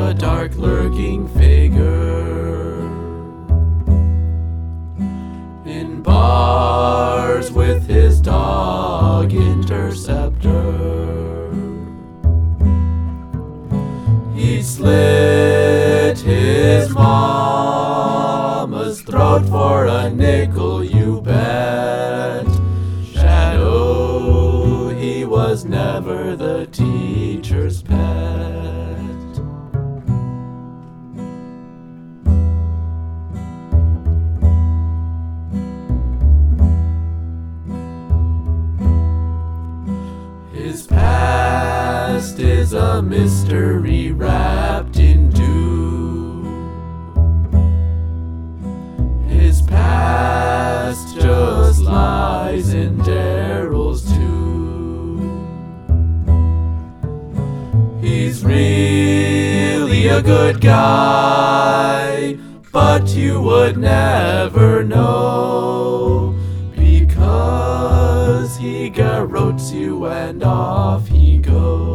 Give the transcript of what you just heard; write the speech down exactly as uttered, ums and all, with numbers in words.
a dark lurking figure in bars with his dog Interceptor. He slit his mama's throat for a nickel, you bet. Shadow, he was never the teacher's pet. His past is a mystery wrapped in dew. His past just lies in Daryl's tomb. He's really a good guy, but you would never know, because he garrotes you and off he goes.